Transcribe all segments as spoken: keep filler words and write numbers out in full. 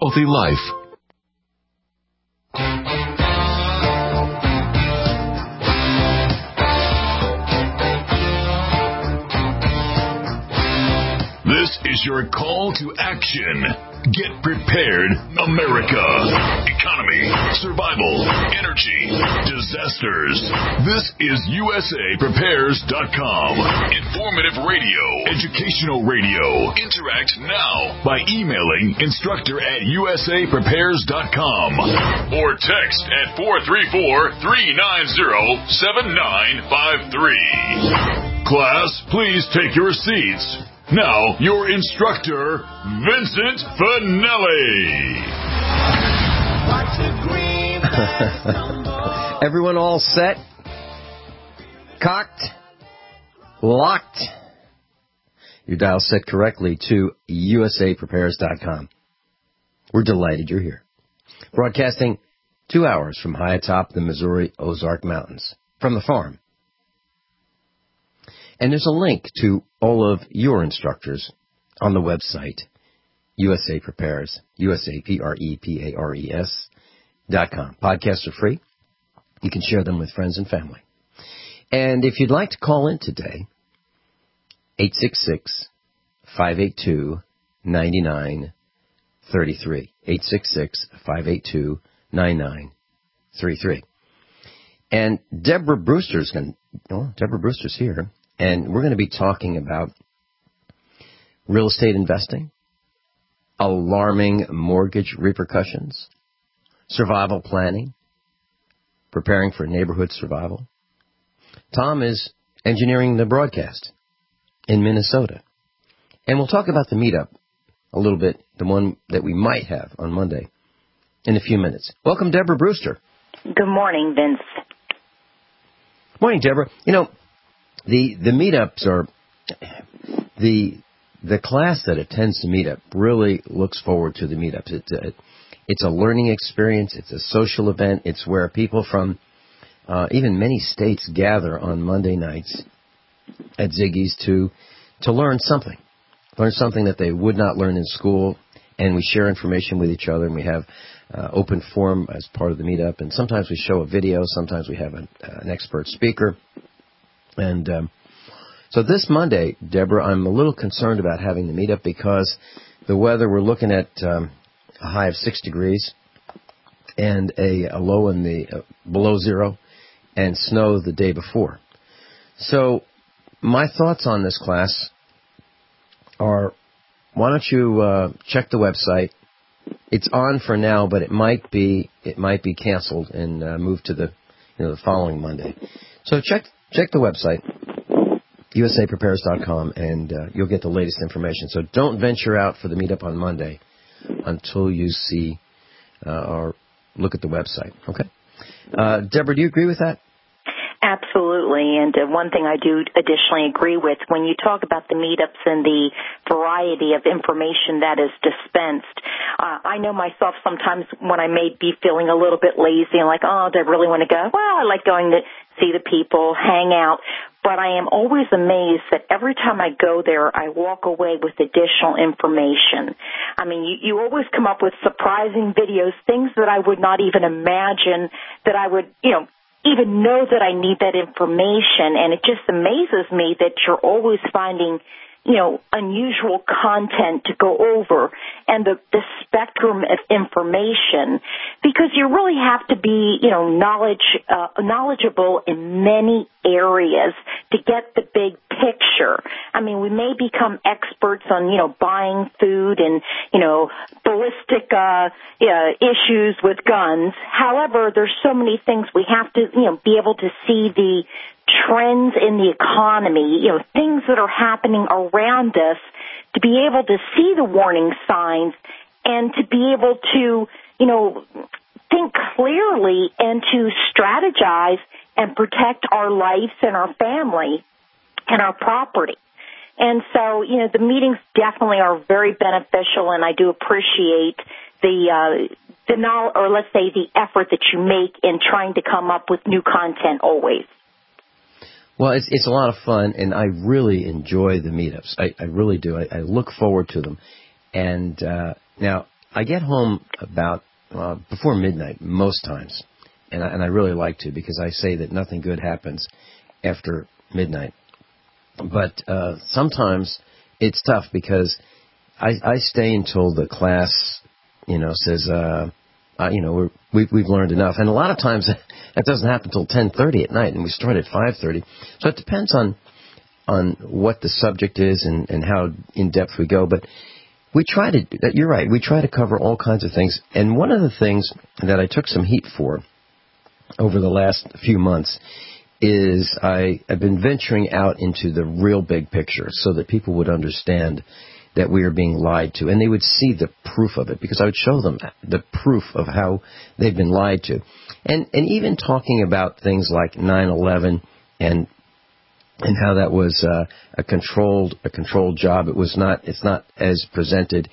healthy life. This is your call to action. Get prepared, America. Economy, survival, energy, disasters. This is U S A Prepares dot com. Informative radio, educational radio. Interact now by emailing instructor at U S A Prepares dot com or text at four three four, three nine zero, seven nine five three. Class, please take your seats. Now, your instructor, Vincent Finelli. Everyone all set? Cocked? Locked? Your dial set correctly to U S A Prepares dot com. We're delighted you're here. Broadcasting two hours from high atop the Missouri Ozark Mountains, from the farm. And there's a link to all of your instructors on the website, U S A Prepares, U S A P R E P A R E S dot com. Podcasts are free. You can share them with friends and family. And if you'd like to call in today, eight six six, five eight two, nine nine three three. eight six six, five eight two, nine nine three three. And Deborah Brewster's going oh, Deborah Brewster's here. And we're going to be talking about real estate investing, alarming mortgage repercussions, survival planning, preparing for neighborhood survival. Tom is engineering the broadcast in Minnesota. And we'll talk about the meetup a little bit, the one that we might have on Monday, in a few minutes. Welcome, Deborah Brewster. Good morning, Vince. Morning, Deborah. You know, The the meetups are, the the class that attends the meetup really looks forward to the meetups. It's a, it's a learning experience. It's a social event. It's where people from uh, even many states gather on Monday nights at Ziggy's to to learn something, learn something that they would not learn in school. And we share information with each other, and we have uh, open forum as part of the meetup. And sometimes we show a video. Sometimes we have an, uh, an expert speaker. And um, so this Monday, Deborah, I'm a little concerned about having the meetup because the weather, we're looking at um, a high of six degrees and a, a low in the uh, below zero and snow the day before. So my thoughts on this class are, why don't you uh, check the website? It's on for now, but it might be it might be canceled and uh, moved to the you know the following Monday. So check. Check the website, U S A Prepares dot com, and uh, you'll get the latest information. So don't venture out for the meetup on Monday until you see uh, or look at the website, okay? Uh, Deborah, do you agree with that? Absolutely. And uh, one thing I do additionally agree with, when you talk about the meetups and the variety of information that is dispensed, uh, I know myself sometimes when I may be feeling a little bit lazy and like, oh, do I really want to go? Well, I like going to see the people, hang out. But I am always amazed that every time I go there, I walk away with additional information. I mean, you, you always come up with surprising videos, things that I would not even imagine that I would, you know, even know that I need that information. And it just amazes me that you're always finding, you know, unusual content to go over and the, the spectrum of information, because you really have to be, you know, knowledge, uh, knowledgeable in many areas to get the big picture. I mean, we may become experts on, you know, buying food and, you know, ballistic uh, uh, issues with guns. However, there's so many things we have to, you know, be able to see the trends in the economy, you know, things that are happening around us, to be able to see the warning signs and to be able to, you know, think clearly and to strategize and protect our lives and our family and our property. And so, you know, the meetings definitely are very beneficial, and I do appreciate the, uh, the knowledge, or let's say the effort that you make in trying to come up with new content always. Well, it's it's a lot of fun, and I really enjoy the meetups. I, I really do. I, I look forward to them. And uh, now, I get home about uh, before midnight most times, and I, and I really like to because I say that nothing good happens after midnight. But uh, sometimes it's tough because I, I stay until the class, you know, says, uh, uh, you know, we're, we've, we've learned enough. And a lot of times that doesn't happen until ten thirty at night, and we start at five thirty. So it depends on on what the subject is and, and how in-depth we go. But we try to, you're right, we try to cover all kinds of things. And one of the things that I took some heat for over the last few months is I have been venturing out into the real big picture so that people would understand that we are being lied to, and they would see the proof of it, because I would show them the proof of how they've been lied to. And and even talking about things like nine eleven and and how that was uh, a controlled a controlled job. It was not. It's not as presented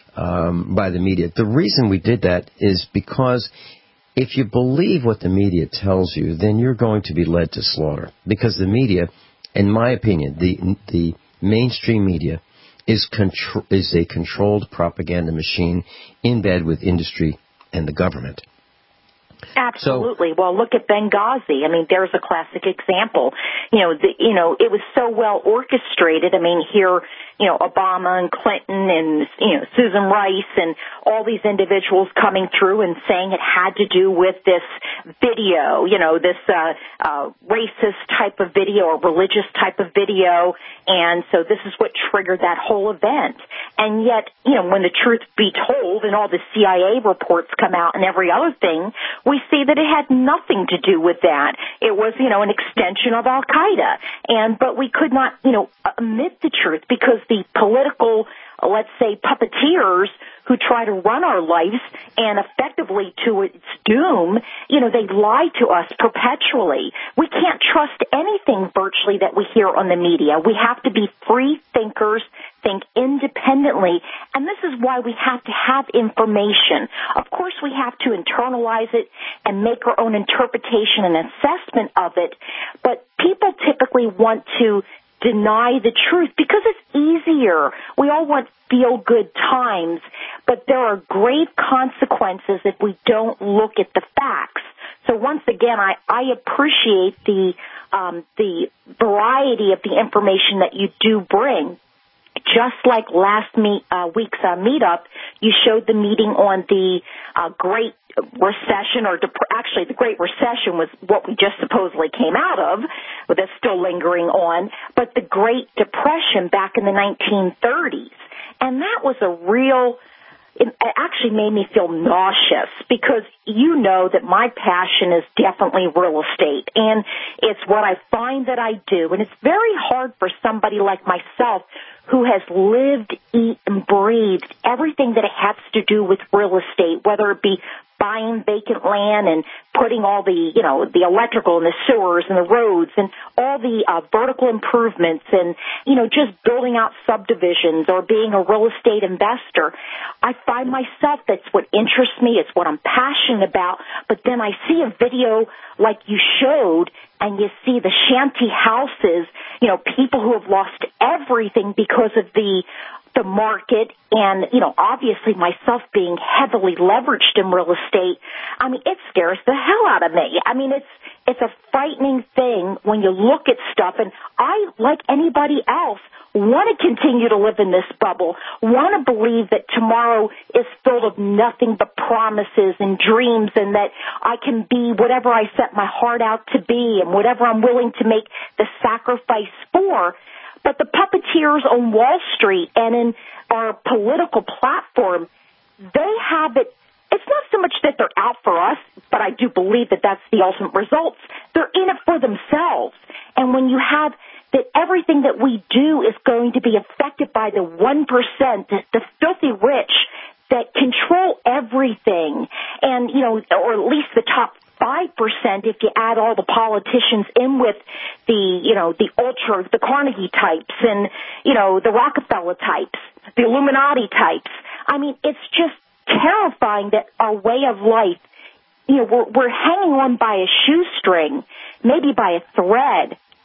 um, by the media. The reason we did that is because if you believe what the media tells you, then you're going to be led to slaughter. Because the media, in my opinion, the the mainstream media is contro- is a controlled propaganda machine in bed with industry and the government. Absolutely. So, well, look at Benghazi. I mean, there's a classic example. You know, the, you know, it was so well orchestrated. I mean, here, you know, Obama and Clinton and, you know, Susan Rice and all these individuals coming through and saying it had to do with this video, you know, this uh, uh, racist type of video or religious type of video. And so this is what triggered that whole event. And yet, you know, when the truth be told and all the C I A reports come out and every other thing, we see that it had nothing to do with that. It was, you know, an extension of Al-Qaeda. And, but we could not, you know, admit the truth because the political, let's say, puppeteers who try to run our lives and effectively to its doom, you know, they lie to us perpetually. We can't trust anything virtually that we hear on the media. We have to be free thinkers, think independently, and this is why we have to have information. Of course, we have to internalize it and make our own interpretation and assessment of it, but people typically want to deny the truth because it's easier. We all want feel-good times, but there are grave consequences if we don't look at the facts. So once again, I, I appreciate the um, the variety of the information that you do bring. Just like last meet, uh, week's uh, meetup, you showed the meeting on the uh, Great Recession, or dep- actually the Great Recession was what we just supposedly came out of, but that's still lingering on, but the Great Depression back in the nineteen thirties. And that was a real, it actually made me feel nauseous because you know that my passion is definitely real estate, and it's what I find that I do, and it's very hard for somebody like myself who has lived, eat, and breathed everything that it has to do with real estate, whether it be buying vacant land and putting all the, you know, the electrical and the sewers and the roads and all the uh, vertical improvements and, you know, just building out subdivisions or being a real estate investor. I find myself that's what interests me. It's what I'm passionate about. But then I see a video like you showed and you see the shanty houses, you know, people who have lost everything because of the the market and, you know, obviously myself being heavily leveraged in real estate. I mean, it scares the hell out of me. I mean, it's it's a frightening thing when you look at stuff, and I, like anybody else, want to continue to live in this bubble, want to believe that tomorrow is filled of nothing but promises and dreams, and that I can be whatever I set my heart out to be and whatever I'm willing to make the sacrifice for. But the puppeteers on Wall Street and in our political platform, they have it. It's not so much that they're out for us, but I do believe that that's the ultimate results. They're in it for themselves. And when you have that everything that we do is going to be affected by the one percent, the, the filthy rich that control everything, and, you know, or at least the top five percent if you add all the politicians in with the, you know, the ultra, the Carnegie types and, you know, the Rockefeller types, the Illuminati types. I mean, it's just terrifying that our way of life, you know, we're, we're hanging on by a shoestring, maybe by a thread,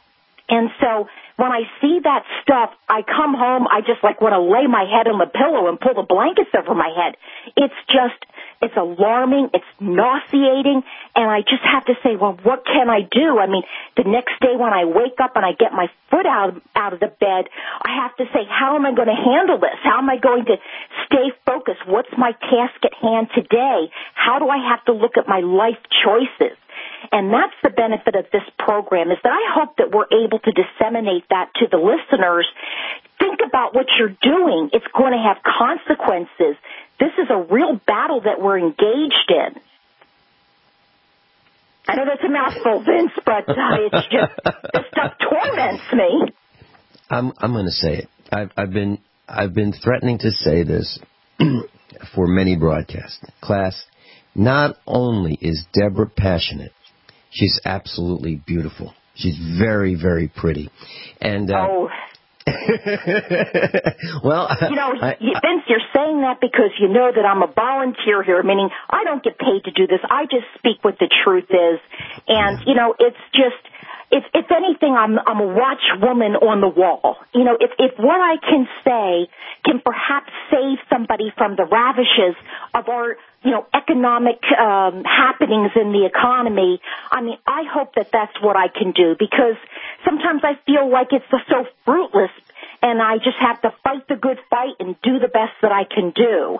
And so when I see that stuff, I come home, I just like want to lay my head on the pillow and pull the blankets over my head. It's just, it's alarming, it's nauseating, and I just have to say, well, what can I do? I mean, the next day when I wake up and I get my foot out, out of the bed, I have to say, how am I going to handle this? How am I going to stay focused? What's my task at hand today? How do I have to look at my life choices? And that's the benefit of this program, is that I hope that we're able to disseminate that to the listeners. Think about what you're doing. It's going to have consequences. This is a real battle that we're engaged in. I know that's a mouthful, Vince, but uh, it's just, this stuff torments me. I'm I'm going to say it. I've, I've been I've been threatening to say this for many broadcasts. Class, not only is Deborah passionate, she's absolutely beautiful. She's very, very pretty. And uh, oh. well, you know, I, I, Vince, you're saying that because you know that I'm a volunteer here, meaning I don't get paid to do this. I just speak what the truth is. And, you know, it's just, if, if anything, I'm, I'm a watchwoman on the wall. You know, if, if what I can say can perhaps save somebody from the ravishes of our, you know, economic um, happenings in the economy, I mean, I hope that that's what I can do, because sometimes I feel like it's so fruitless, and I just have to fight the good fight and do the best that I can do.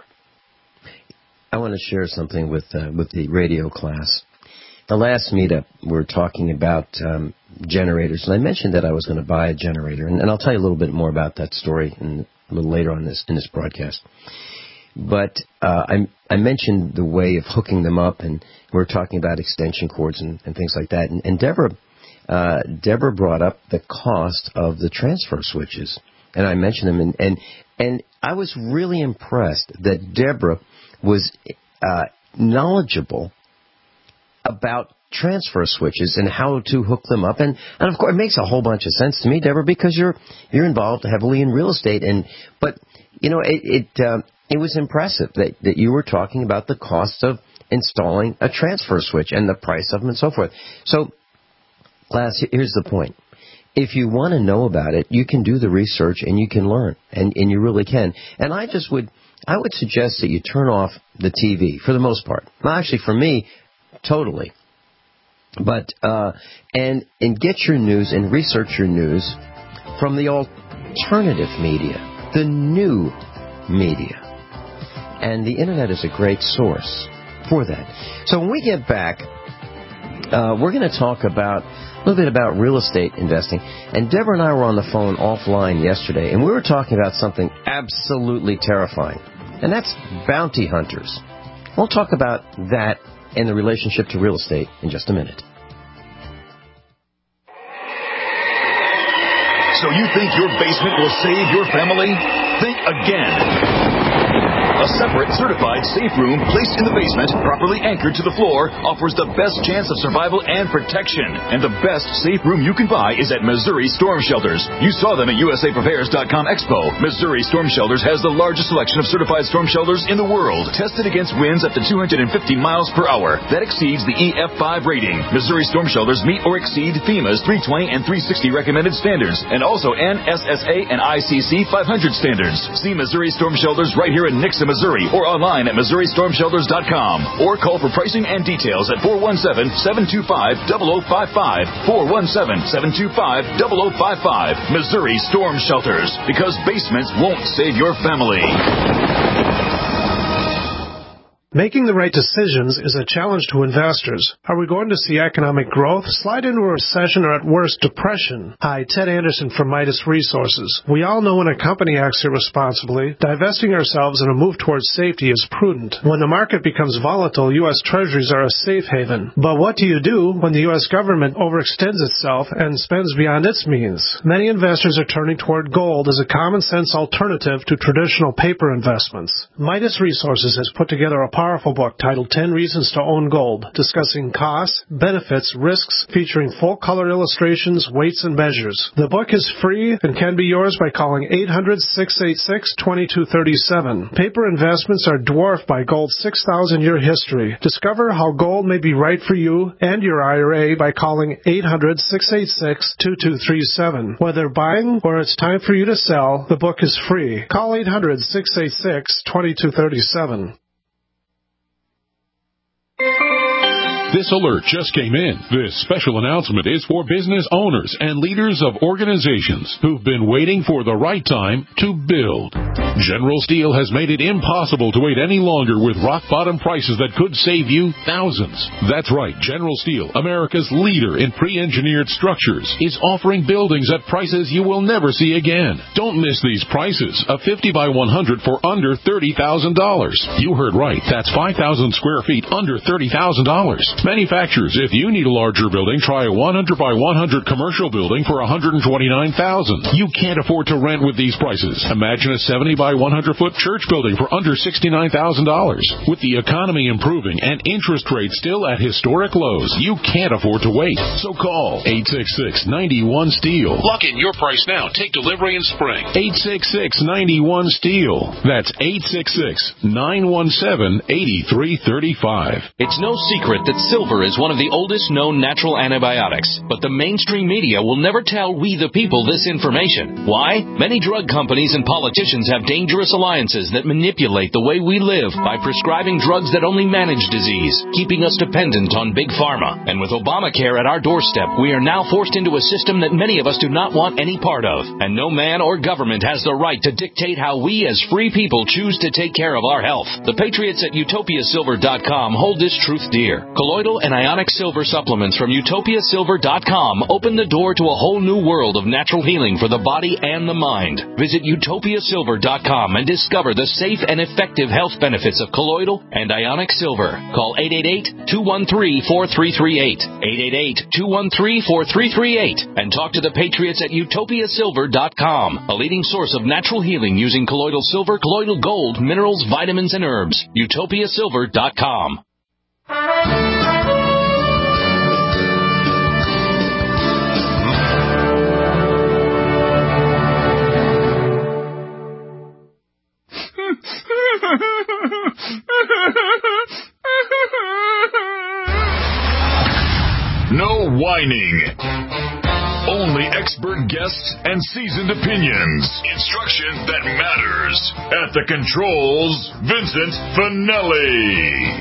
I want to share something with uh, with the radio class. The last meetup, we were talking about um, generators, and I mentioned that I was going to buy a generator, and, and I'll tell you a little bit more about that story in, a little later on this in this broadcast. But uh, I, I mentioned the way of hooking them up, and we were talking about extension cords and, and things like that. And, and Deborah, uh, Deborah brought up the cost of the transfer switches, and I mentioned them, and and, and I was really impressed that Deborah was uh, knowledgeable about transfer switches and how to hook them up. And, and of course, it makes a whole bunch of sense to me, Deborah, because you're you're involved heavily in real estate. And but you know, it it, uh, it was impressive that, that you were talking about the cost of installing a transfer switch and the price of them and so forth. So, class, here's the point. If you want to know about it, you can do the research and you can learn, and, and you really can. And I just would I would suggest that you turn off the T V for the most part. Well, actually, for me, totally. But, uh, and, and get your news and research your news from the alternative media, the new media. And the Internet is a great source for that. So when we get back, uh, we're going to talk about a little bit about real estate investing. And Deborah and I were on the phone offline yesterday, and we were talking about something absolutely terrifying, and that's bounty hunters. We'll talk about that and the relationship to real estate in just a minute. So you think your basement will save your family? Think again. A separate, certified safe room placed in the basement, properly anchored to the floor, offers the best chance of survival and protection. And the best safe room you can buy is at Missouri Storm Shelters. You saw them at U S A Prepares dot com Expo. Missouri Storm Shelters has the largest selection of certified storm shelters in the world, tested against winds up to two hundred fifty miles per hour. That exceeds the E F five rating. Missouri Storm Shelters meet or exceed FEMA's three twenty and three sixty recommended standards, and also N S S A and I C C five hundred standards. See Missouri Storm Shelters right here in Nixa, Missouri, or online at Missouri Storm Shelters dot com, or call for pricing and details at four one seven, seven two five, zero zero five five, four one seven, seven two five, zero zero five five. Missouri Storm Shelters, because basements won't save your family. Making the right decisions is a challenge to investors. Are we going to see economic growth, slide into a recession, or at worst, depression? Hi, Ted Anderson from Midas Resources. We all know when a company acts irresponsibly, divesting ourselves in a move towards safety is prudent. When the market becomes volatile, U S Treasuries are a safe haven. But what do you do when the U S government overextends itself and spends beyond its means? Many investors are turning toward gold as a common-sense alternative to traditional paper investments. Midas Resources has put together a powerful book titled ten Reasons to Own Gold, discussing costs, benefits, risks, featuring full-color illustrations, weights, and measures. The book is free and can be yours by calling eight hundred, six eight six, two two three seven. Paper investments are dwarfed by gold's six thousand year history. Discover how gold may be right for you and your I R A by calling eight hundred, six eight six, two two three seven. Whether buying or it's time for you to sell, the book is free. Call eight hundred, six eight six, two two three seven. This alert just came in. This special announcement is for business owners and leaders of organizations who've been waiting for the right time to build. General Steel has made it impossible to wait any longer with rock-bottom prices that could save you thousands. That's right. General Steel, America's leader in pre-engineered structures, is offering buildings at prices you will never see again. Don't miss these prices. A fifty by one hundred for under thirty thousand dollars. You heard right. That's five thousand square feet under thirty thousand dollars. Manufacturers, if you need a larger building, try a one hundred by one hundred commercial building for one hundred twenty-nine thousand dollars. You can't afford to rent with these prices. Imagine a seventy by one hundred foot church building for under sixty-nine thousand dollars. With the economy improving and interest rates still at historic lows, you can't afford to wait. So call eight six six, nine one, STEEL. Lock in your price now. Take delivery in spring. eight six six, nine one, STEEL. That's eight six six, nine one seven, eight three three five. It's no secret that silver is one of the oldest known natural antibiotics, but the mainstream media will never tell we the people this information. Why? Many drug companies and politicians have dangerous alliances that manipulate the way we live by prescribing drugs that only manage disease, keeping us dependent on big pharma. And with Obamacare at our doorstep, we are now forced into a system that many of us do not want any part of. And no man or government has the right to dictate how we as free people choose to take care of our health. The patriots at utopia silver dot com hold this truth dear. Colloidal and ionic silver supplements from utopia silver dot com open the door to a whole new world of natural healing for the body and the mind. Visit utopia silver dot com and discover the safe and effective health benefits of colloidal and ionic silver. Call eight eight eight, two one three, four three three eight, eight eight eight, two one three, four three three eight, and talk to the patriots at utopia silver dot com, a leading source of natural healing using colloidal silver, colloidal gold, minerals, vitamins, and herbs. utopia silver dot com. No whining. Only expert guests and seasoned opinions. Instruction that matters. At the controls, Vincent Finelli.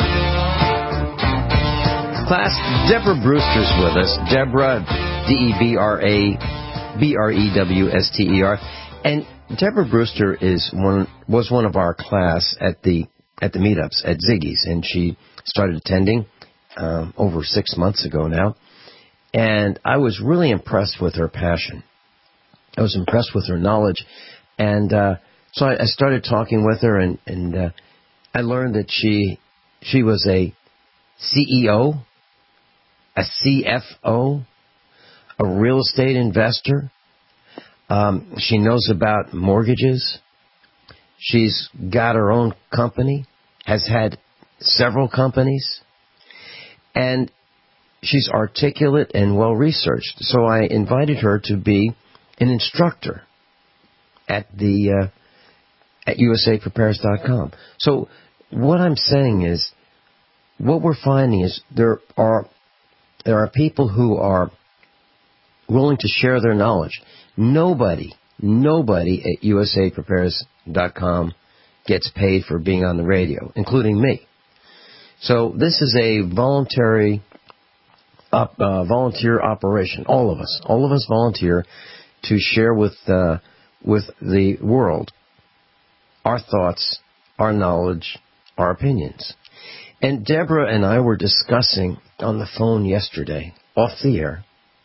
Class, Deborah Brewster's with us. Deborah, D E B R A B R E W S T E R. And Deborah Brewster is one was one of our class at the at the meetups at Ziggy's, and she started attending um, over six months ago now. And I was really impressed with her passion. I was impressed with her knowledge, and uh, so I, I started talking with her, and, and uh, I learned that she she was a C E O, a C F O, a real estate investor. Um, she knows about mortgages. She's got her own company, has had several companies, and she's articulate and well-researched. So I invited her to be an instructor at the uh, at U S A Prepares dot com. So what I'm saying is, what we're finding is there are there are people who are willing to share their knowledge. Nobody, nobody at U S A Prepares dot com gets paid for being on the radio, including me. So this is a voluntary, up, uh, volunteer operation. All of us, all of us volunteer to share with uh, with the world our thoughts, our knowledge, our opinions. And Deborah and I were discussing on the phone yesterday, off the air,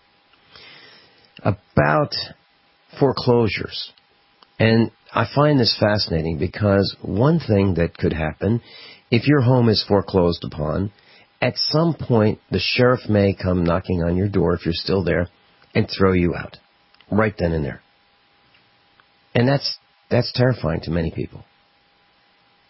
about foreclosures. And I find this fascinating because one thing that could happen, if your home is foreclosed upon, at some point the sheriff may come knocking on your door if you're still there and throw you out, right then and there. And that's that's terrifying to many people.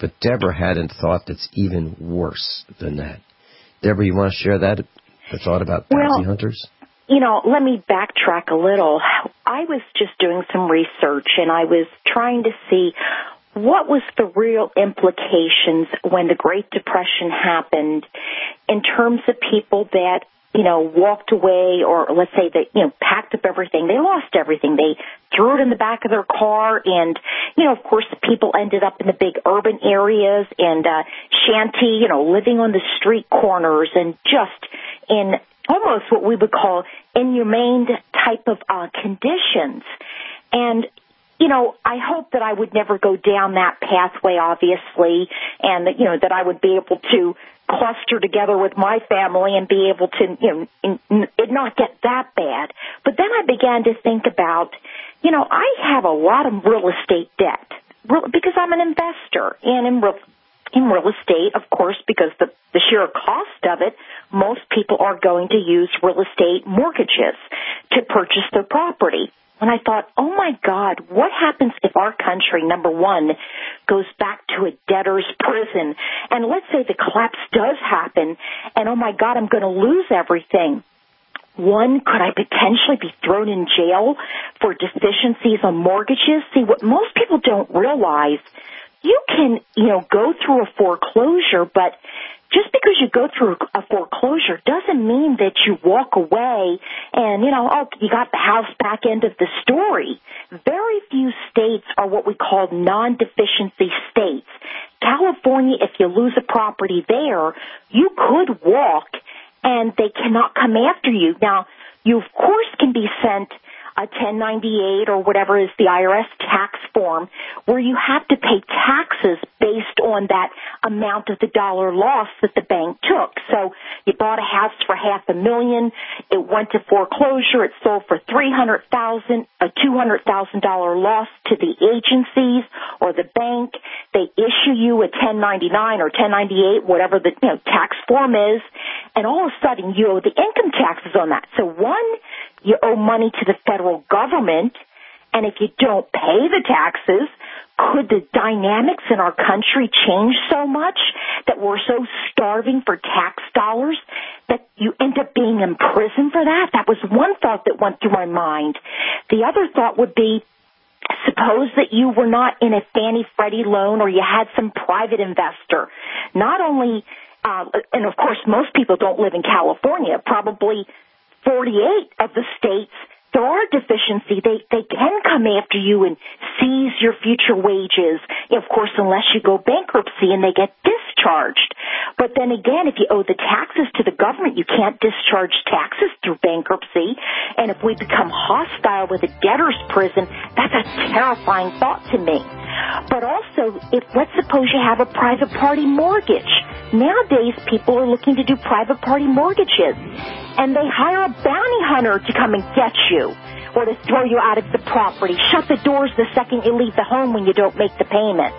But Deborah had a thought that's even worse than that. Deborah, you want to share that, the thought about bounty well, hunters? You know, let me backtrack a little. I was just doing some research, and I was trying to see what was the real implications when the Great Depression happened in terms of people that, you know, walked away, or let's say they, you know, packed up everything. They lost everything. They threw it in the back of their car, and, you know, of course, the people ended up in the big urban areas and uh, shanty, you know, living on the street corners and just in almost what we would call inhumane type of uh, conditions. And, you know, I hope that I would never go down that pathway, obviously, and that, you know, that I would be able to cluster together with my family and be able to, you know, in, in, it not get that bad. But then I began to think about, you know, I have a lot of real estate debt real, because I'm an investor, and in real In real estate, of course, because the, the sheer cost of it, most people are going to use real estate mortgages to purchase their property. And I thought, oh, my God, what happens if our country, number one, goes back to a debtor's prison? And let's say the collapse does happen, and, oh, my God, I'm going to lose everything. One, could I potentially be thrown in jail for deficiencies on mortgages? See, what most people don't realize, you can, you know, go through a foreclosure, but just because you go through a foreclosure doesn't mean that you walk away and, you know, oh, you got the house back, end of the story. Very few states are what we call non-deficiency states. California, if you lose a property there, you could walk and they cannot come after you. Now, you, of course, can be sent a ten ninety-eight or whatever is the I R S tax form, where you have to pay taxes based on that amount of the dollar loss that the bank took. So you bought a house for half a million, it went to foreclosure, it sold for three hundred thousand dollars, a two hundred thousand dollars loss to the agencies or the bank. They issue you a ten ninety-nine or ten ninety-eight, whatever the, you know, tax form is, and all of a sudden you owe the income taxes on that. So one, you owe money to the federal government, and if you don't pay the taxes, could the dynamics in our country change so much that we're so starving for tax dollars that you end up being in prison for that? That was one thought that went through my mind. The other thought would be, suppose that you were not in a Fannie Freddie loan or you had some private investor. Not only, uh, and of course most people don't live in California, probably forty-eight of the states, there are deficiency. They they can come after you and seize your future wages, of course, unless you go bankruptcy and they get discharged. But then again, if you owe the taxes to the government, you can't discharge taxes through bankruptcy. And if we become hostile with a debtor's prison, that's a terrifying thought to me. But also, if let's suppose you have a private party mortgage. Nowadays, people are looking to do private party mortgages, and they hire a bounty hunter to come and get you or to throw you out of the property, shut the doors the second you leave the home when you don't make the payment.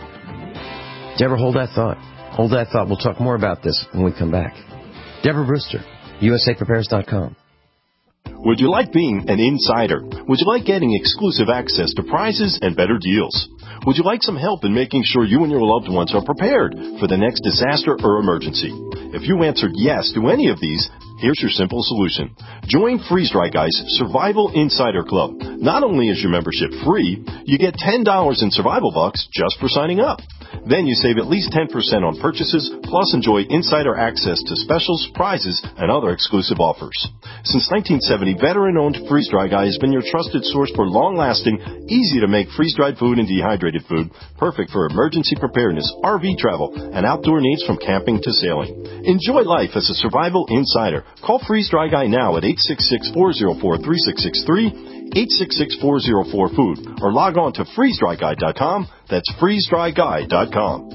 Deborah, hold that thought. Hold that thought. We'll talk more about this when we come back. Deborah Brewster, U S A Prepares dot com. Would you like being an insider? Would you like getting exclusive access to prizes and better deals? Would you like some help in making sure you and your loved ones are prepared for the next disaster or emergency? If you answered yes to any of these, here's your simple solution. Join Freeze Dry Guy's Survival Insider Club. Not only is your membership free, you get ten dollars in survival bucks just for signing up. Then you save at least ten percent on purchases, plus enjoy insider access to specials, prizes, and other exclusive offers. Since nineteen seventy, veteran-owned Freeze Dry Guy has been your trusted source for long-lasting, easy-to-make freeze-dried food and dehydrated food, perfect for emergency preparedness, R V travel, and outdoor needs from camping to sailing. Enjoy life as a survival insider. Call Freeze Dry Guy now at eight six six, four zero four, three six six three, eight six six, four zero four, food, or log on to freeze dry guy dot com. That's freeze dry guy dot com.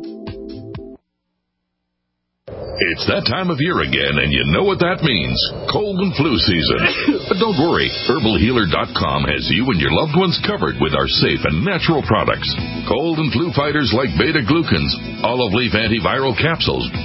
It's that time of year again, and you know what that means. Cold and flu season. But don't worry, herbal healer dot com has you and your loved ones covered with our safe and natural products. Cold and flu fighters like beta-glucans, olive leaf antiviral capsules,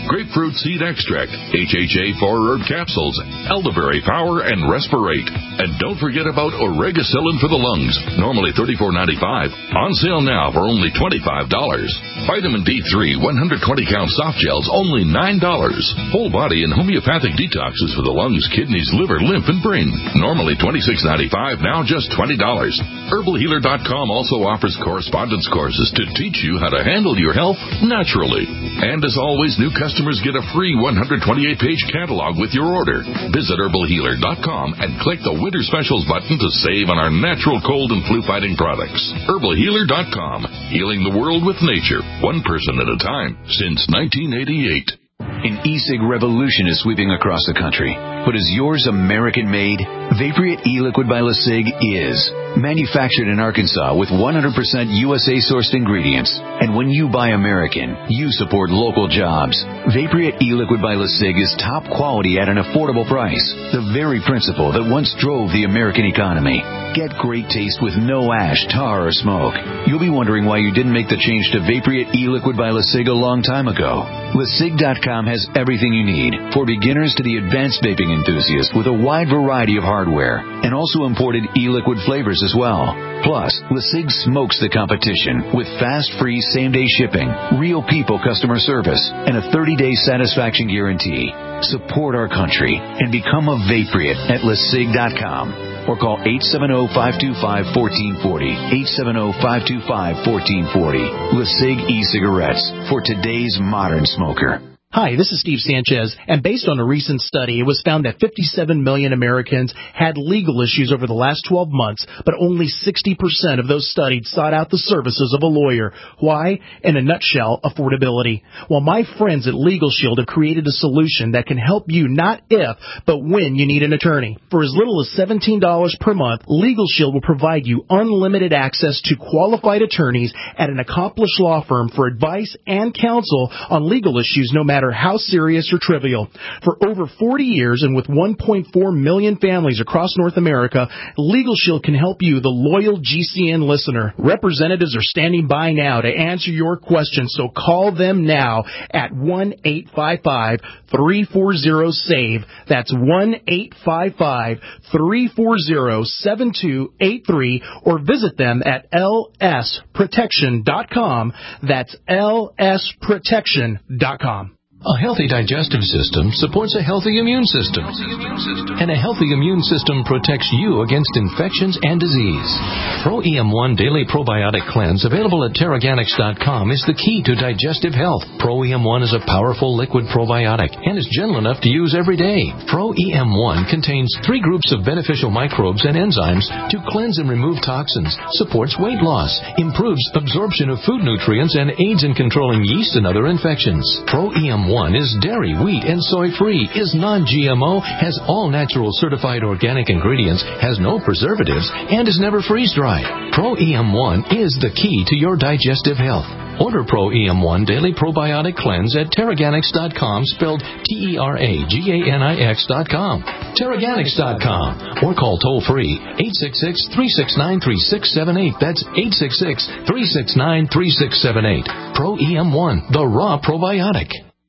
grapefruit seed extract, H H A four herb capsules, elderberry power, and Respirate. And don't forget about Oregacillin for the lungs, normally thirty-four ninety-five, on sale now for only twenty-five dollars. Vitamin D three one hundred twenty count soft gels, only nine dollars. Whole body and homeopathic detoxes for the lungs, kidneys, liver, lymph, and brain, normally twenty-six ninety-five, now just twenty dollars. Herbal Healer dot com also offers correspondence courses to teach you how to handle your health naturally. And as always, new customers get a free one hundred twenty-eight page catalog with your order. Visit Herbal Healer dot com and click the Winter Specials button to save on our natural cold and flu fighting products. Herbal Healer dot com, healing the world with nature, one person at a time, since nineteen eighty-eight. An e-cig revolution is sweeping across the country. But is yours American-made? Vaporeate e-liquid by LeSig is. Manufactured in Arkansas with one hundred percent U S A-sourced ingredients. And when you buy American, you support local jobs. Vaporeate e-liquid by LeSig is top quality at an affordable price. The very principle that once drove the American economy. Get great taste with no ash, tar, or smoke. You'll be wondering why you didn't make the change to Vaporeate e-liquid by LeSig a long time ago. LeSig dot com has everything you need, for beginners to the advanced vaping enthusiast, with a wide variety of hardware, and also imported e-liquid flavors as well. Plus, LeSig smokes the competition with fast, free, same-day shipping, real people customer service, and a thirty day satisfaction guarantee. Support our country and become a Vaporeate at LeSig dot com. Or call eight seven zero, five two five, one four four zero, eight seven zero, five two five, one four four zero. LeSig e-cigarettes for today's modern smoker. Hi, this is Steve Sanchez, and based on a recent study, it was found that fifty-seven million Americans had legal issues over the last twelve months, but only sixty percent of those studied sought out the services of a lawyer. Why? In a nutshell, affordability. Well, my friends at Legal Shield have created a solution that can help you not if, but when you need an attorney. For as little as seventeen dollars per month, Legal Shield will provide you unlimited access to qualified attorneys at an accomplished law firm for advice and counsel on legal issues, no matter how serious or trivial. For over forty years and with one point four million families across North America, Legal Shield can help you, the loyal G C N listener. Representatives are standing by now to answer your questions, so call them now at one eight five five, three four zero, S A V E. That's one eight five five, three four zero, seven two eight three, or visit them at L S protection dot com. That's L S protection dot com. A healthy digestive system supports a healthy immune system. And a healthy immune system protects you against infections and disease. Pro E M one Daily Probiotic Cleanse, available at Terraganics dot com, is the key to digestive health. Pro E M one is a powerful liquid probiotic and is gentle enough to use every day. Pro E M one contains three groups of beneficial microbes and enzymes to cleanse and remove toxins, supports weight loss, improves absorption of food nutrients, and aids in controlling yeast and other infections. Pro E M one is dairy, wheat, and soy-free, is non-G M O, has all natural certified organic ingredients, has no preservatives, and is never freeze-dried. Pro E M one is the key to your digestive health. Order Pro E M one Daily Probiotic Cleanse at Terraganics dot com, spelled T E R A G A N I X dot com. Terraganics dot com. Or call toll-free eight six six, three six nine, three six seven eight. That's eight six six, three six nine, three six seven eight. Pro E M one, the raw probiotic.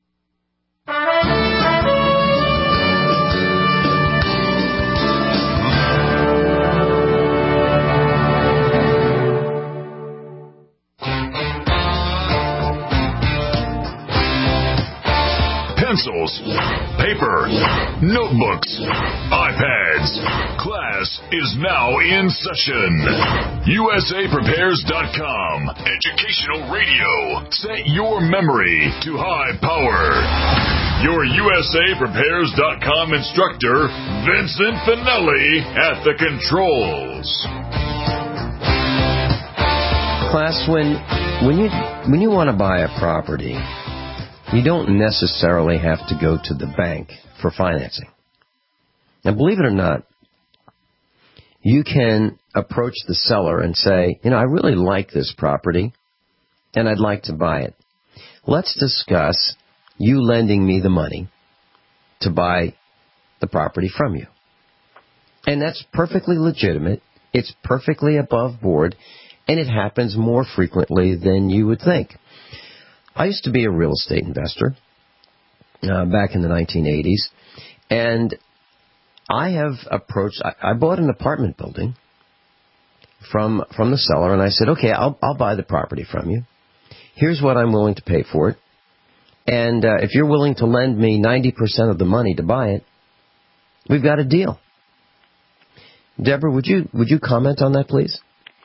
Pencils, paper, notebooks, iPads. Class is now in session. U S A Prepares dot com. Educational radio. Set your memory to high power. Your U S A Prepares dot com instructor, Vincent Finelli, at the controls. Class, when when you when you want to buy a property, you don't necessarily have to go to the bank for financing. Now, believe it or not, you can approach the seller and say, you know, I really like this property, and I'd like to buy it. Let's discuss you lending me the money to buy the property from you. And that's perfectly legitimate. It's perfectly above board, and it happens more frequently than you would think. I used to be a real estate investor, uh, back in the nineteen eighties. And I have approached, I, I bought an apartment building from from the seller, and I said, okay, I'll, I'll buy the property from you. Here's what I'm willing to pay for it. And uh, if you're willing to lend me ninety percent of the money to buy it, we've got a deal. Deborah, would you would you comment on that, please?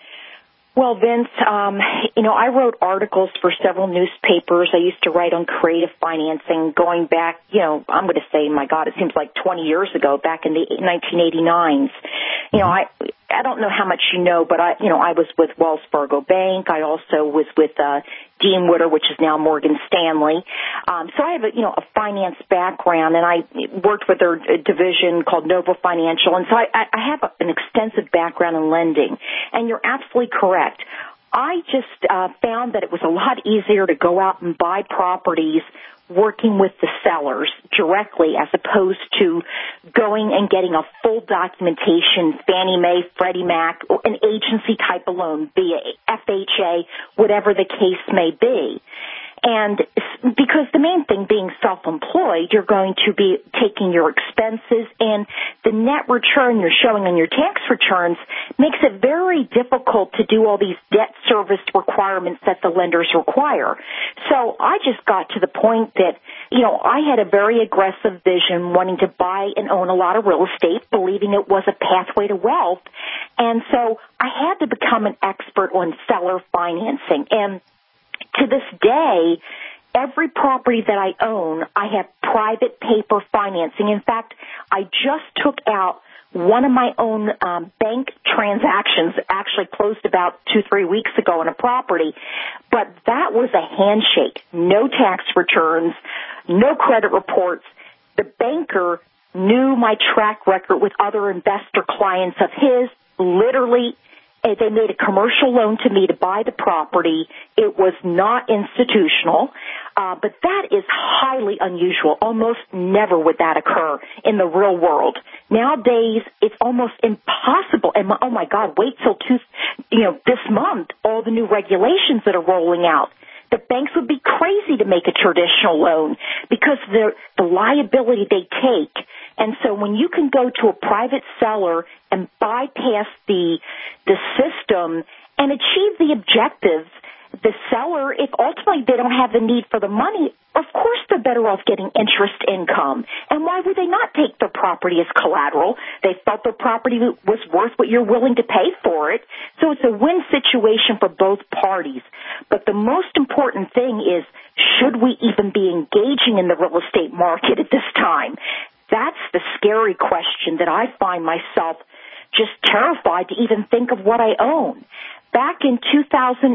Well, Vince, um, you know, I wrote articles for several newspapers. I used to write on creative financing going back, you know, I'm going to say, my God, it seems like twenty years ago, back in the nineteen eighty-nines. You know, I I don't know how much you know, but I, you know, I was with Wells Fargo Bank. I also was with uh, Dean Witter, which is now Morgan Stanley. Um, so I have a, you know, a finance background, and I worked with their division called Nova Financial. And so I, I have a, an extensive background in lending. And you're absolutely correct. I just uh, found that it was a lot easier to go out and buy properties working with the sellers directly as opposed to going and getting a full documentation, Fannie Mae, Freddie Mac, or an agency type of loan, be it F H A, whatever the case may be. And because the main thing being self-employed, you're going to be taking your expenses, and the net return you're showing on your tax returns makes it very difficult to do all these debt service requirements that the lenders require. So I just got to the point that, you know, I had a very aggressive vision wanting to buy and own a lot of real estate, believing it was a pathway to wealth. And so I had to become an expert on seller financing. And to this day, every property that I own, I have private paper financing. In fact, I just took out one of my own um, bank transactions, actually closed about two, three weeks ago on a property, but that was a handshake. No tax returns, no credit reports. The banker knew my track record with other investor clients of his, literally. They made a commercial loan to me to buy the property. It was not institutional, uh, but that is highly unusual. Almost never would that occur in the real world. Nowadays, it's almost impossible. And my, oh my God, wait till two, you know, this month, all the new regulations that are rolling out. The banks would be crazy to make a traditional loan because the the liability they take. And so when you can go to a private seller and bypass the the system and achieve the objectives, the seller, if ultimately they don't have the need for the money, of course they're better off getting interest income. And why would they not take their property as collateral? They felt their property was worth what you're willing to pay for it. So it's a win situation for both parties. But the most important thing is, should we even be engaging in the real estate market at this time? That's the scary question that I find myself just terrified to even think of what I own. Back in two thousand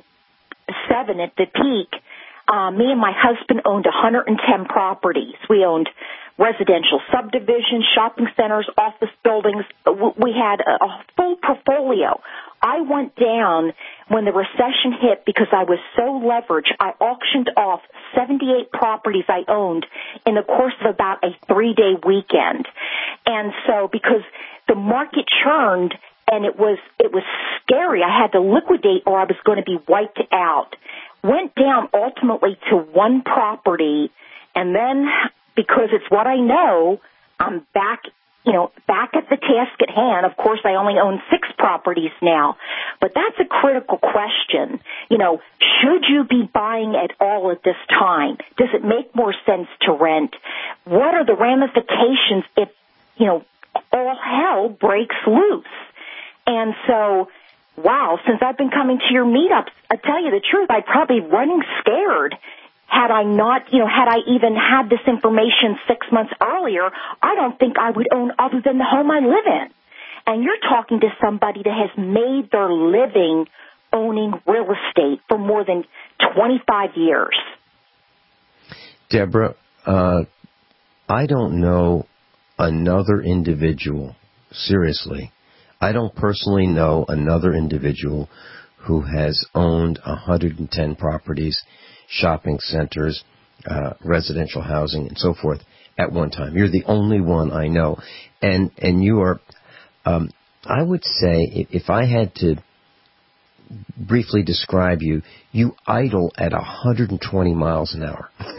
seven at the peak, uh, me and my husband owned one hundred ten properties. We owned residential subdivisions, shopping centers, office buildings. We had a, a full portfolio. I went down when the recession hit because I was so leveraged. I auctioned off seventy-eight properties I owned in the course of about a three-day weekend. And so because the market churned and it was it was scary, I had to liquidate or I was going to be wiped out. Went down ultimately to one property, and then because it's what I know, I'm back you know, back at the task at hand. Of course, I only own six properties now, but that's a critical question. You know, should you be buying at all at this time? Does it make more sense to rent? What are the ramifications if, you know, all hell breaks loose? And so, wow, since I've been coming to your meetups, I tell you the truth, I'd probably running scared. Had I not, you know, had I even had this information six months earlier, I don't think I would own other than the home I live in. And you're talking to somebody that has made their living owning real estate for more than twenty-five years. Deborah, uh, I don't know another individual, seriously, I don't personally know another individual who has owned one hundred ten properties, shopping centers, uh, residential housing, and so forth at one time. You're the only one I know. And and you are, um, I would say, if I had to briefly describe you, you idle at one hundred twenty miles an hour.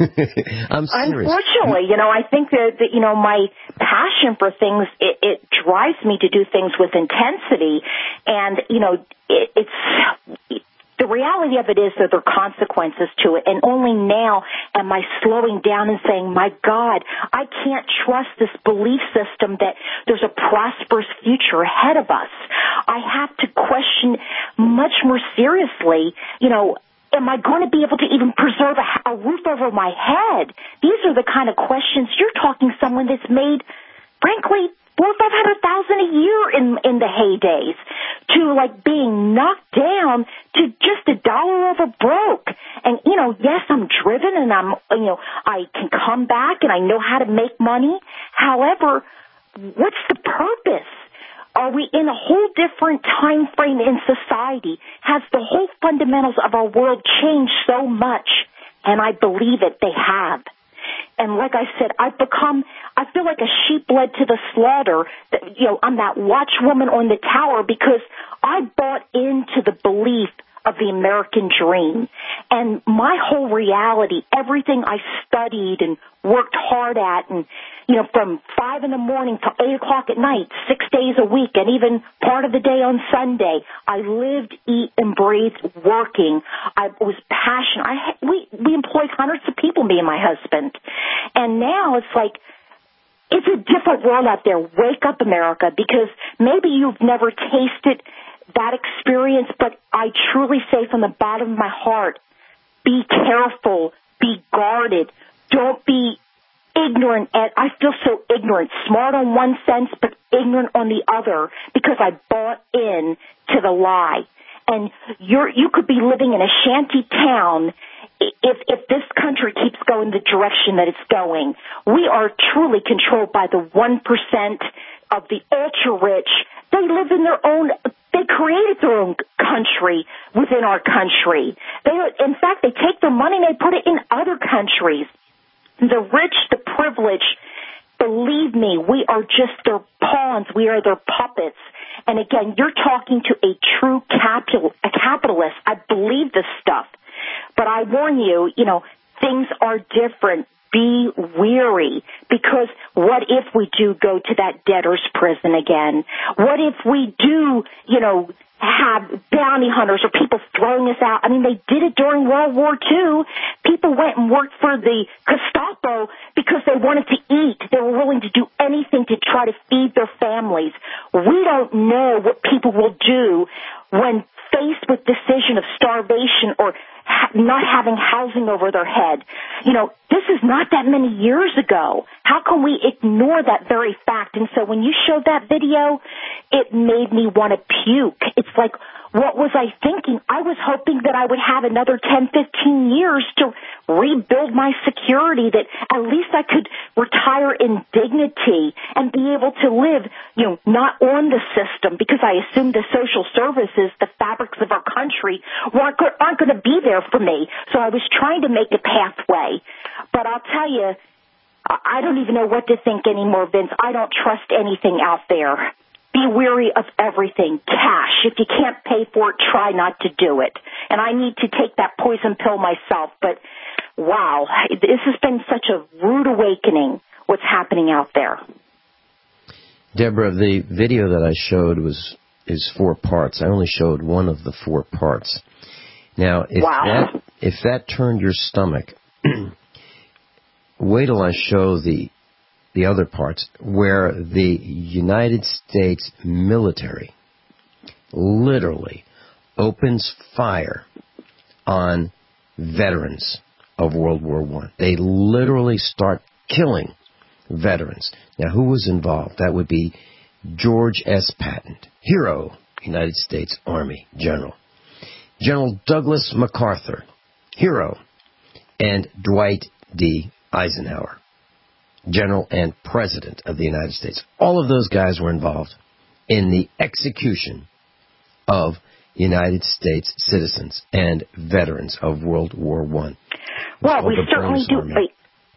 I'm serious. Unfortunately, you know, I think that, that you know, my passion for things, it, it drives me to do things with intensity. And, you know, it, it's... The reality of it is that there are consequences to it, and only now am I slowing down and saying, my God, I can't trust this belief system that there's a prosperous future ahead of us. I have to question much more seriously, you know, am I going to be able to even preserve a, a roof over my head? These are the kind of questions. You're talking someone that's made, frankly, four or five hundred thousand a year in in the heydays, to like being knocked down to just a dollar over broke. And you know, yes, I'm driven, and I'm you know I can come back, and I know how to make money. However, what's the purpose? Are we in a whole different time frame in society? Has the whole fundamentals of our world changed so much? And I believe it, they have. And like I said, I've become, I feel like a sheep led to the slaughter. That, you know, I'm that watchwoman on the tower because I bought into the belief of the American dream. And my whole reality, everything I studied and worked hard at, and, you know, from five in the morning till eight o'clock at night, six days a week, and even part of the day on Sunday, I lived, eat, and breathed working. I was passionate. I had, we, we employed hundreds of people, me and my husband. And now it's like, it's a different world out there. Wake up, America, because maybe you've never tasted that experience, but I truly say from the bottom of my heart, be careful, be guarded, don't be ignorant. And I feel so ignorant, smart on one sense, but ignorant on the other, because I bought in to the lie. And you're, you could be living in a shanty town if, if this country keeps going the direction that it's going. We are truly controlled by the one percent of the ultra-rich. They live in their own, they created their own country within our country. They, in fact, they take their money and they put it in other countries. The rich, the privileged, believe me, we are just their pawns. We are their puppets. And again, you're talking to a true capital, a capitalist. I believe this stuff. But I warn you, you know, things are different. Be weary, because what if we do go to that debtor's prison again? What if we do, you know, have bounty hunters or people throwing us out? I mean, they did it during World War Two. People went and worked for the Gestapo because they wanted to eat. They were willing to do anything to try to feed their families. We don't know what people will do when faced with decision of starvation or ha- not having housing over their head. You know, this is not that many years ago. How can we ignore that very fact? And so when you showed that video, it made me want to puke. It's like, what was I thinking? I was hoping that I would have another ten, fifteen years to rebuild my security, that at least I could retire in dignity and be able to live, you know, not on the system, because I assumed the social services, the fabrics of our country, aren't, aren't going to be there for me. So I was trying to make a pathway. But I'll tell you, I don't even know what to think anymore, Vince. I don't trust anything out there. Be weary of everything. Cash. If you can't pay for it, try not to do it. And I need to take that poison pill myself. But, wow, this has been such a rude awakening, what's happening out there. Deborah, the video that I showed was is four parts. I only showed one of the four parts. Now, if wow. that if that turned your stomach, wait till I show the the other parts, where the United States military literally opens fire on veterans of World War One. They literally start killing veterans. Now, who was involved? That would be George S. Patton, hero, United States Army General. General Douglas MacArthur, hero, and Dwight D. Eisenhower, General and President of the United States. All of those guys were involved in the execution of United States citizens and veterans of World War One. Well, we certainly do.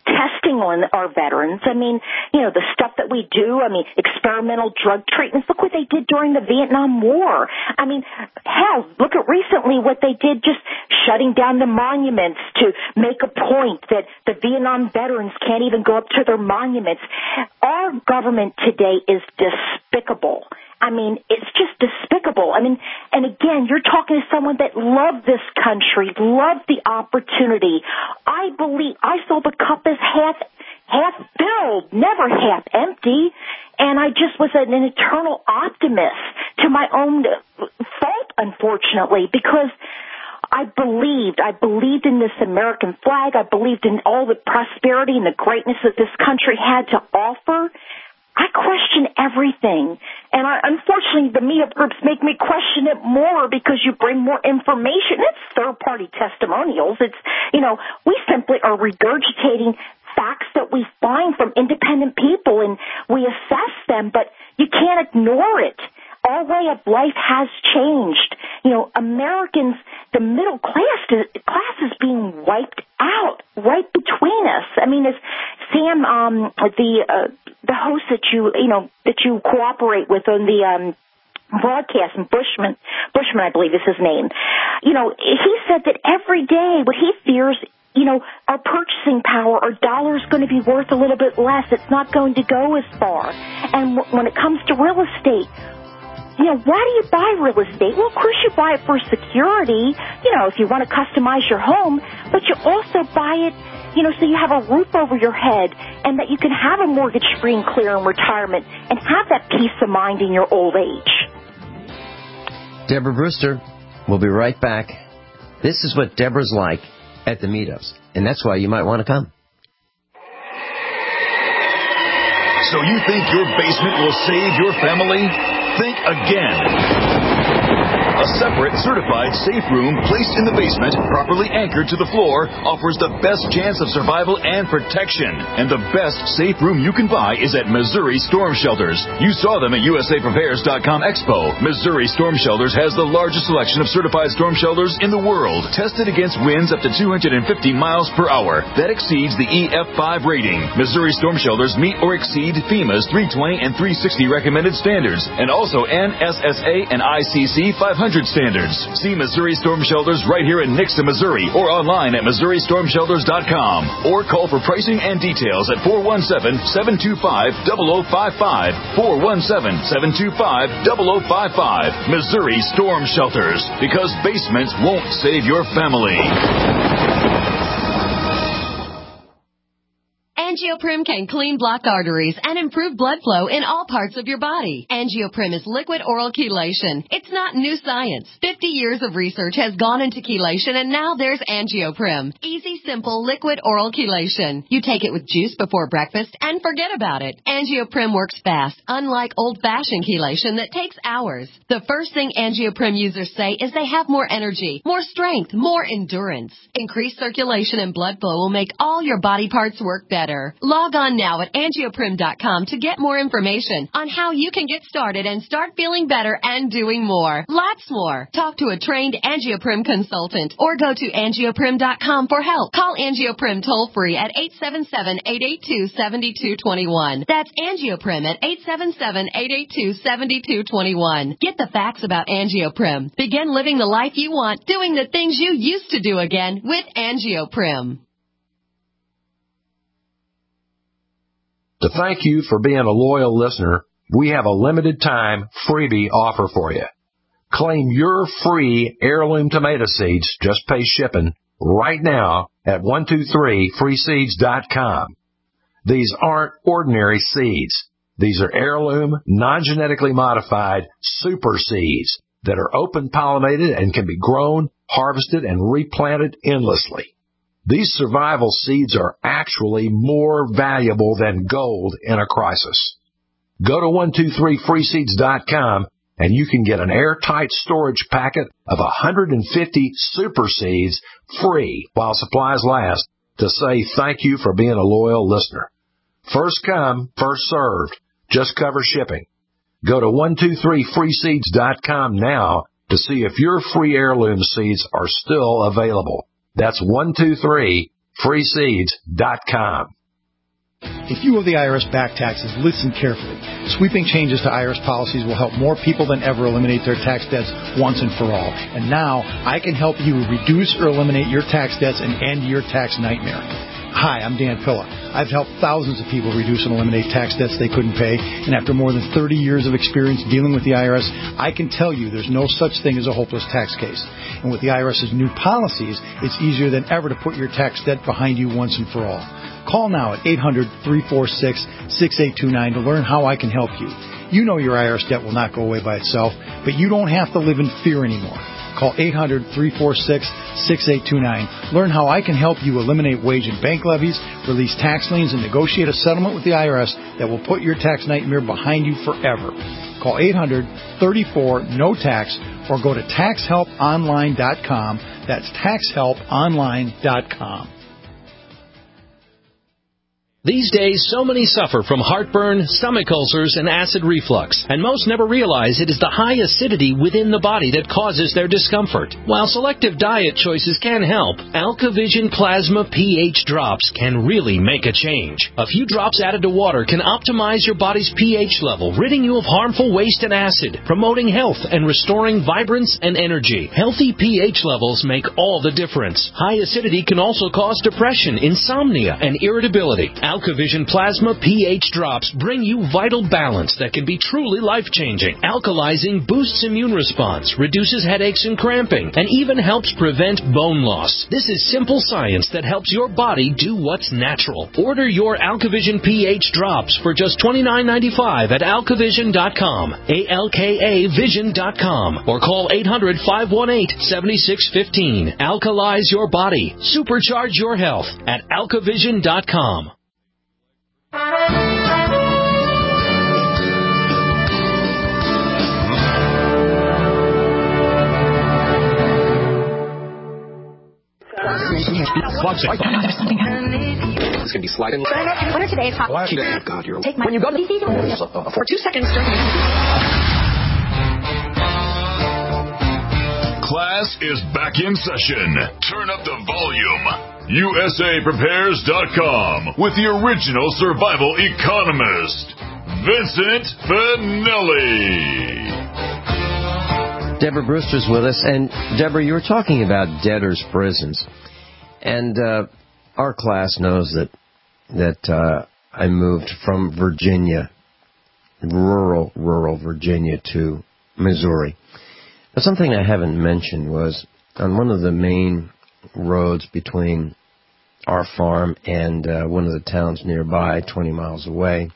testing on our veterans. I mean, you know, the stuff that we do, I mean, experimental drug treatments. Look what they did during the Vietnam War. I mean, hell, look at recently what they did just shutting down the monuments to make a point that the Vietnam veterans can't even go up to their monuments. Our government today is despicable. I mean, it's just despicable. I mean, and again, you're talking to someone that loved this country, loved the opportunity. I believe, I saw the cup as half, half filled, never half empty. And I just was an, an eternal optimist to my own fault, unfortunately, because I believed, I believed in this American flag. I believed in all the prosperity and the greatness that this country had to offer. I question everything. And I, unfortunately, the meetup groups make me question it more because you bring more information. It's third-party testimonials. It's, you know, we simply are regurgitating facts that we find from independent people, and we assess them, but you can't ignore it. Our way of life has changed. You know, Americans, the middle class, class is being wiped out right between us. I mean, as Sam, um, the uh, the host that you you know that you cooperate with on the um, broadcast, Bushman, Bushman, I believe is his name. You know, he said that every day what he fears, you know, our purchasing power, our dollar is going to be worth a little bit less. It's not going to go as far. And w- when it comes to real estate, you know, why do you buy real estate? Well, of course you buy it for security, you know, if you want to customize your home, but you also buy it, you know, so you have a roof over your head and that you can have a mortgage-free and clear in retirement and have that peace of mind in your old age. Deborah Brewster, we'll be right back. This is what Deborah's like at the meetups, and that's why you might want to come. So you think your basement will save your family? Think again. A separate, certified safe room placed in the basement, properly anchored to the floor, offers the best chance of survival and protection. And the best safe room you can buy is at Missouri Storm Shelters. You saw them at U S A Prepares dot com Expo. Missouri Storm Shelters has the largest selection of certified storm shelters in the world, tested against winds up to two hundred fifty miles per hour. That exceeds the E F five rating. Missouri Storm Shelters meet or exceed FEMA's three twenty and three sixty recommended standards, and also N S S A and I C C five hundred standards. See Missouri Storm Shelters right here in Nixa, Missouri, or online at Missouri Storm Shelters dot com, or call for pricing and details at four one seven, seven two five, zero zero five five, four one seven, seven two five, zero zero five five. Missouri Storm Shelters, because basements won't save your family. Angioprim can clean blocked arteries and improve blood flow in all parts of your body. Angioprim is liquid oral chelation. It's not new science. fifty years of research has gone into chelation, and now there's Angioprim. Easy, simple, liquid oral chelation. You take it with juice before breakfast and forget about it. Angioprim works fast, unlike old-fashioned chelation that takes hours. The first thing Angioprim users say is they have more energy, more strength, more endurance. Increased circulation and blood flow will make all your body parts work better. Log on now at angioprim dot com to get more information on how you can get started and start feeling better and doing more. Lots more. Talk to a trained Angioprim consultant or go to angioprim dot com for help. Call Angioprim toll-free at eight seven seven, eight eight two, seven two two one. That's Angioprim at eight seven seven, eight eight two, seven two two one. Get the facts about Angioprim. Begin living the life you want, doing the things you used to do again with Angioprim. To thank you for being a loyal listener, we have a limited time freebie offer for you. Claim your free heirloom tomato seeds, just pay shipping, right now at one two three free seeds dot com. These aren't ordinary seeds. These are heirloom, non-genetically modified super seeds that are open pollinated and can be grown, harvested, and replanted endlessly. These survival seeds are actually more valuable than gold in a crisis. Go to one two three free seeds dot com and you can get an airtight storage packet of one hundred fifty super seeds free while supplies last to say thank you for being a loyal listener. First come, first served. Just cover shipping. Go to one two three free seeds dot com now to see if your free heirloom seeds are still available. That's one two three free seeds dot com. If you owe the I R S back taxes, listen carefully. Sweeping changes to I R S policies will help more people than ever eliminate their tax debts once and for all. And now, I can help you reduce or eliminate your tax debts and end your tax nightmare. Hi, I'm Dan Pilla. I've helped thousands of people reduce and eliminate tax debts they couldn't pay, and after more than thirty years of experience dealing with the I R S, I can tell you there's no such thing as a hopeless tax case. And with the IRS's new policies, it's easier than ever to put your tax debt behind you once and for all. Call now at eight hundred, three four six, six eight two nine to learn how I can help you. You know your I R S debt will not go away by itself, but you don't have to live in fear anymore. Call eight hundred, three four six, six eight two nine. Learn how I can help you eliminate wage and bank levies, release tax liens, and negotiate a settlement with the I R S that will put your tax nightmare behind you forever. Call eight hundred, three four, N O tax or go to tax help online dot com. That's tax help online dot com. These days, so many suffer from heartburn, stomach ulcers, and acid reflux, and most never realize it is the high acidity within the body that causes their discomfort. While selective diet choices can help, AlkaVision Plasma pH drops can really make a change. A few drops added to water can optimize your body's pH level, ridding you of harmful waste and acid, promoting health and restoring vibrance and energy. Healthy pH levels make all the difference. High acidity can also cause depression, insomnia, and irritability. AlkaVision Plasma pH drops bring you vital balance that can be truly life-changing. Alkalizing boosts immune response, reduces headaches and cramping, and even helps prevent bone loss. This is simple science that helps your body do what's natural. Order your AlkaVision pH drops for just twenty-nine ninety-five at alkavision dot com, A L K A vision dot com, or call eight hundred, five one eight, seven six one five. Alkalize your body. Supercharge your health at alkavision dot com. It's going to be sliding. What are today's hot? Oh, God, you're... Take my... When you go to... For two seconds... Class is back in session. Turn up the volume. U S A prepares dot com with the original survival economist, Vincent Finelli. Deborah Brewster's with us. And, Deborah, you were talking about debtors' prisons. And uh, our class knows that that uh, I moved from Virginia, rural, rural Virginia, to Missouri. But something I haven't mentioned was on one of the main roads between our farm and uh, one of the towns nearby, twenty miles away,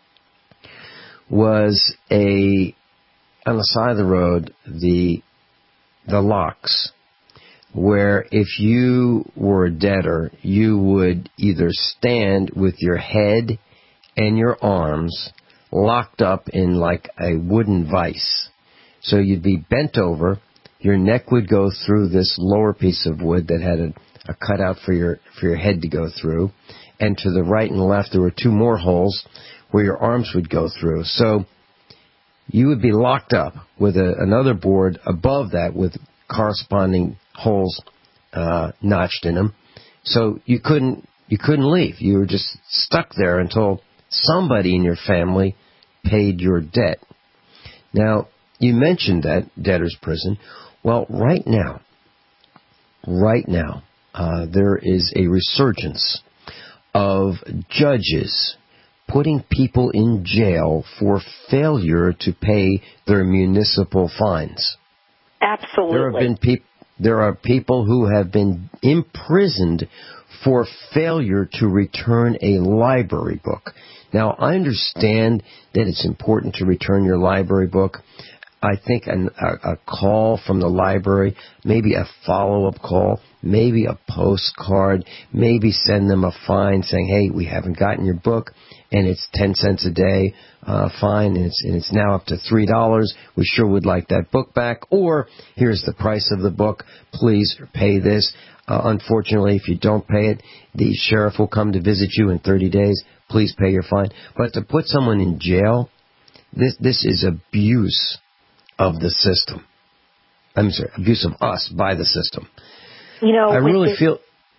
was a, on the side of the road, the the locks, where if you were a debtor, you would either stand with your head and your arms locked up in like a wooden vise. So you'd be bent over, your neck would go through this lower piece of wood that had a, a cutout for your for your head to go through, and to the right and left there were two more holes where your arms would go through. So you would be locked up with a, another board above that with corresponding holes uh, notched in them. So you couldn't you couldn't leave. You were just stuck there until somebody in your family paid your debt. Now, you mentioned that debtor's prison. Well, right now, right now, uh, there is a resurgence of judges putting people in jail for failure to pay their municipal fines. Absolutely. There have been peop- there are people who have been imprisoned for failure to return a library book. Now, I understand that it's important to return your library book. I think an, a, a call from the library, maybe a follow-up call, maybe a postcard, maybe send them a fine saying, hey, we haven't gotten your book, and it's ten cents a day uh, fine, and it's, and it's now up to three dollars. We sure would like that book back. Or here's the price of the book. Please pay this. Uh, unfortunately, if you don't pay it, the sheriff will come to visit you in thirty days. Please pay your fine. But to put someone in jail, this this is abuse of the system. I'm sorry, abuse of us by the system. You know, I really the, feel...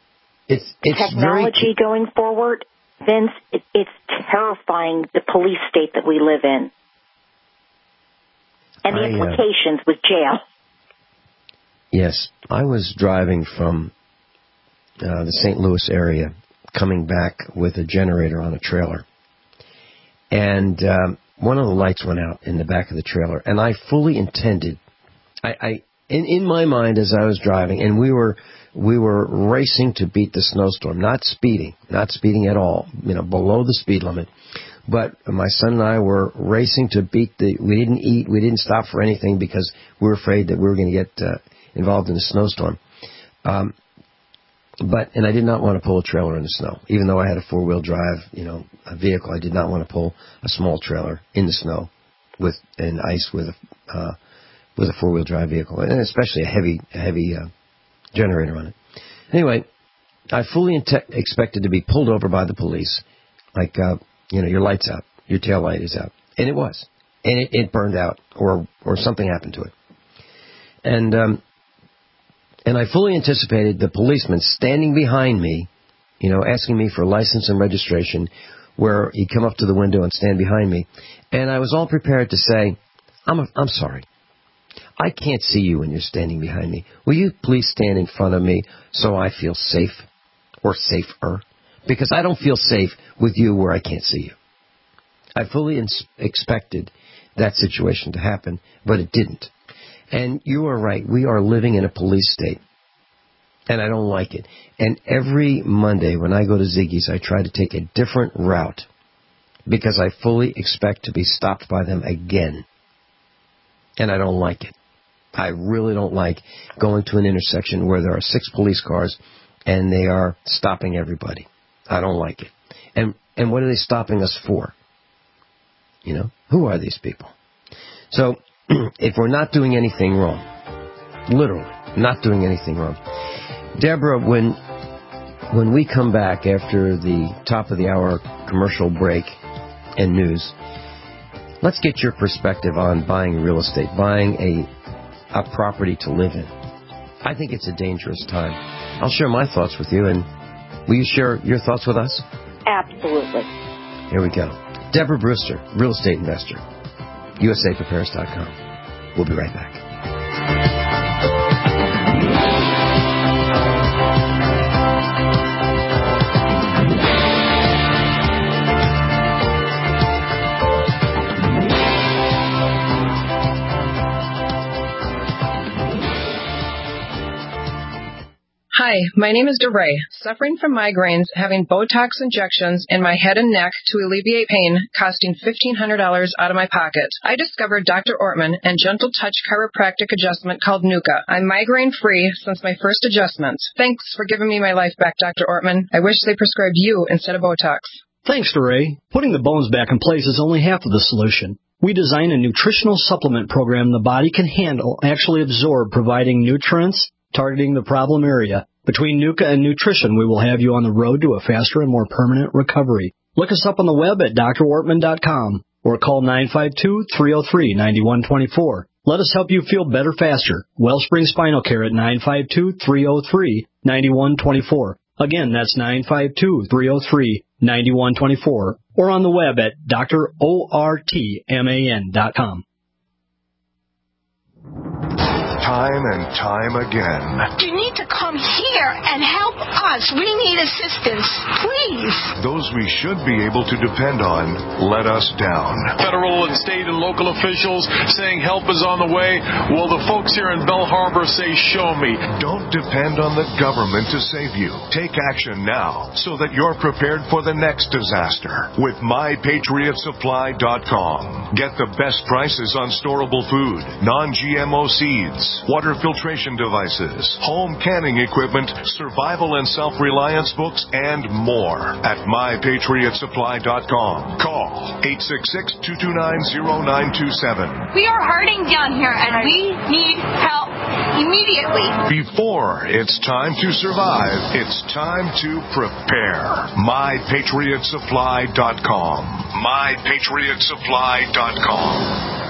it's, it's technology very... going forward, Vince, it, it's terrifying, the police state that we live in. And the I, uh, implications with jail. Yes. I was driving from uh, the Saint Louis area, coming back with a generator on a trailer. And um, one of the lights went out in the back of the trailer. And I fully intended, I, I in, in my mind as I was driving, and we were we were racing to beat the snowstorm, not speeding, not speeding at all, you know, below the speed limit. But my son and I were racing to beat the, we didn't eat, we didn't stop for anything because we were afraid that we were going to get uh, involved in a snowstorm. Um, but, and I did not want to pull a trailer in the snow. Even though I had a four-wheel drive, you know, a vehicle, I did not want to pull a small trailer in the snow with, in ice with a, uh, with a four-wheel drive vehicle, and especially a heavy, a heavy, uh, generator on it. Anyway, I fully int- expected to be pulled over by the police, like, uh, you know, your light's out, your tail light is out. And it was. And it, it burned out, or or something happened to it. And um, and I fully anticipated the policeman standing behind me, you know, asking me for license and registration, where he'd come up to the window and stand behind me. And I was all prepared to say, I'm a, I'm sorry. I can't see you when you're standing behind me. Will you please stand in front of me so I feel safe or safer? Because I don't feel safe with you where I can't see you. I fully ins- expected that situation to happen, but it didn't. And you are right. We are living in a police state, and I don't like it. And every Monday when I go to Ziggy's, I try to take a different route because I fully expect to be stopped by them again. And I don't like it. I really don't like going to an intersection where there are six police cars and they are stopping everybody. I don't like it. And and what are they stopping us for? You know, who are these people? So, if we're not doing anything wrong, literally not doing anything wrong, Deborah, when when we come back after the top of the hour commercial break and news, let's get your perspective on buying real estate, buying a a property to live in. I think it's a dangerous time. I'll share my thoughts with you, and will you share your thoughts with us? Absolutely. Here we go. Deborah Brewster, real estate investor, U S A Prepares dot com. We'll be right back. Hi, my name is DeRay. Suffering from migraines, having Botox injections in my head and neck to alleviate pain, costing fifteen hundred dollars out of my pocket. I discovered Doctor Ortman and Gentle Touch chiropractic adjustment called Nuka. I'm migraine-free since my first adjustments. Thanks for giving me my life back, Doctor Ortman. I wish they prescribed you instead of Botox. Thanks, DeRay. Putting the bones back in place is only half of the solution. We design a nutritional supplement program the body can handle, actually absorb, providing nutrients, targeting the problem area. Between Nuka and nutrition, we will have you on the road to a faster and more permanent recovery. Look us up on the web at D R ortman dot com or call nine five two, three zero three, nine one two four. Let us help you feel better faster. Wellspring Spinal Care at nine five two, three zero three, nine one two four. Again, that's nine five two, three zero three, nine one two four or on the web at D R ortman dot com. Time and time again. You need to come here and help us. We need assistance, please. Those we should be able to depend on let us down. Federal and state and local officials saying help is on the way. Well, the folks here in Belle Harbor say, show me. Don't depend on the government to save you. Take action now so that you're prepared for the next disaster with my patriot supply dot com. Get the best prices on storable food, non-G M O seeds, water filtration devices, home canning equipment, survival and self-reliance books, and more at my patriot supply dot com. Call eight six six, two two nine, zero nine two seven. We are hurting down here, and we need help immediately. Before it's time to survive, it's time to prepare. my patriot supply dot com. my patriot supply dot com.